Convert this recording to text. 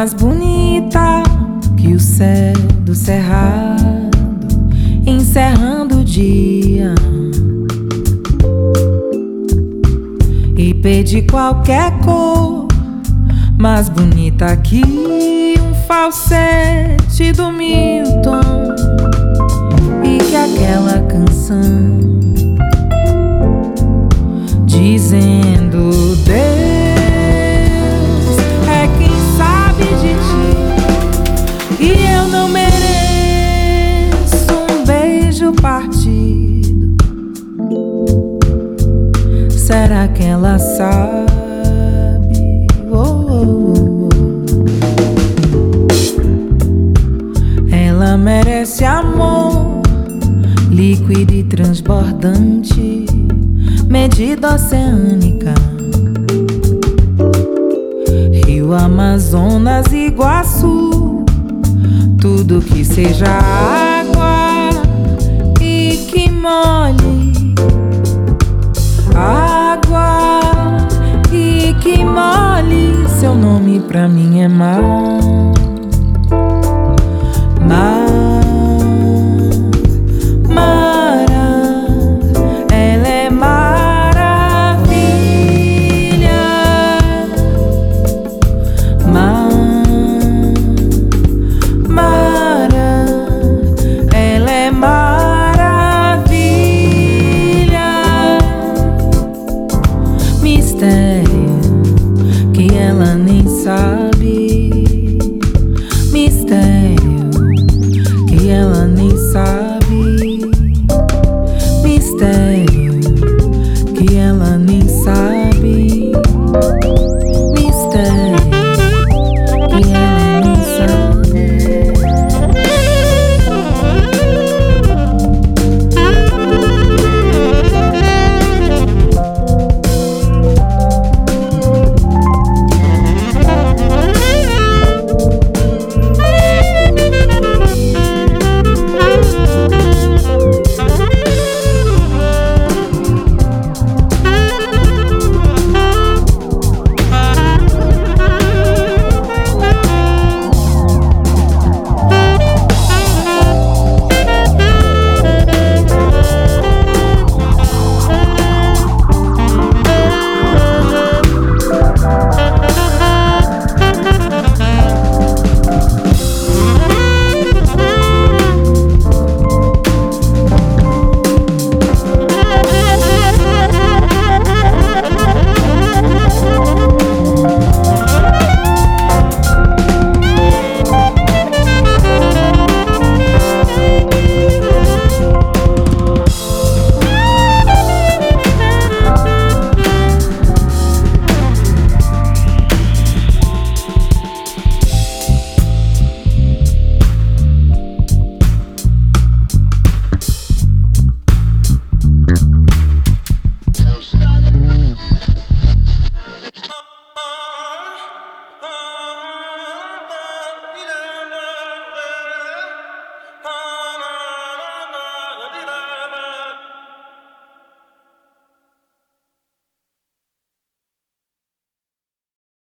mais bonita que o céu do cerrado, encerrando o dia. Ipê de qualquer cor, mais bonita que um falsete do Milton, e que aquela canção dizendo Deus é quem sabe de ti, e eu não mereço um beijo partido. Será que ela sabe? Oh, oh, oh. Ela merece amor líquido e transbordante, medida oceânica, Rio Amazonas, Iguaçu, tudo que seja água e que molhe, água e que molhe. Seu nome pra mim é mar.